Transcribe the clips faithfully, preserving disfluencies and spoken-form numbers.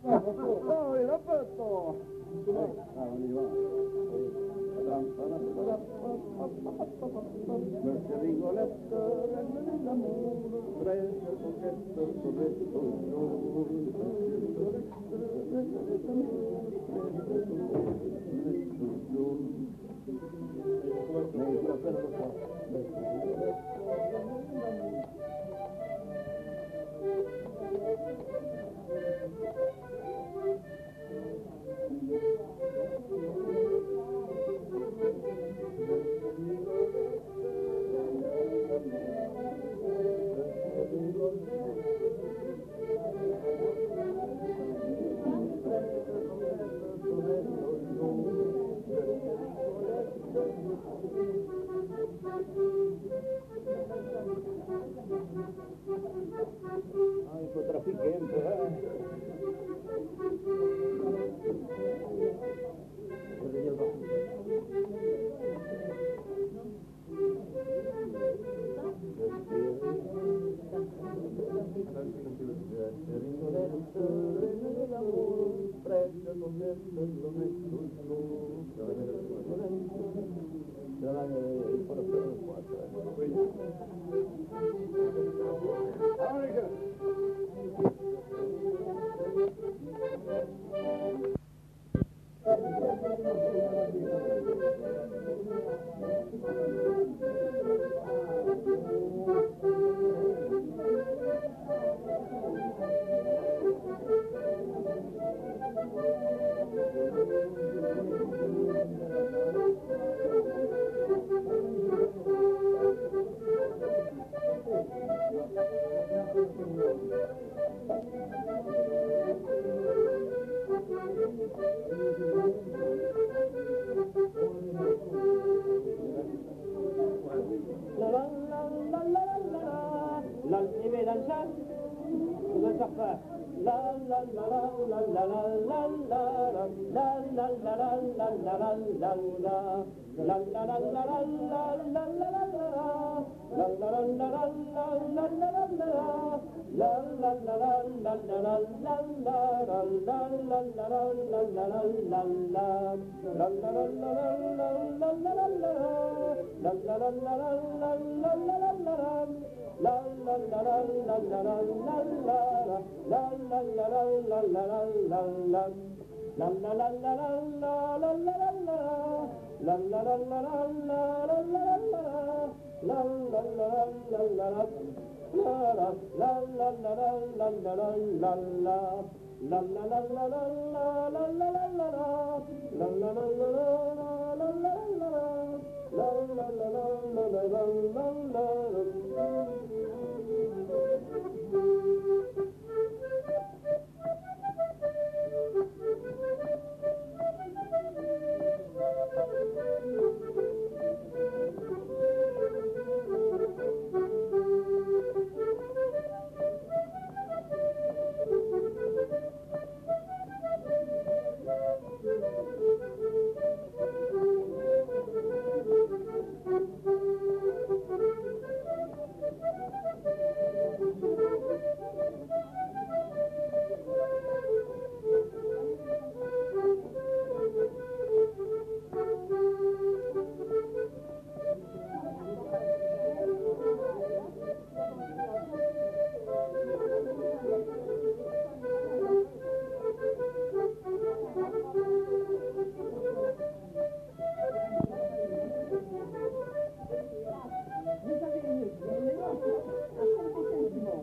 Oh, il a fatto! Ah, on y va. Monsieur Rigolette, reine de l'amour, fraîche coquette, sourit toujours. Monsieur Rigolette, reine de l'amour, fraîche toujours. Mais je l'appelle le soir. Ah, il faut trafiquer un peu, hein. Je vais dire voir.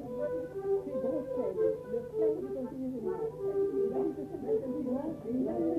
Le frère du conseiller général. Il a dit que c'est le dimanche et il a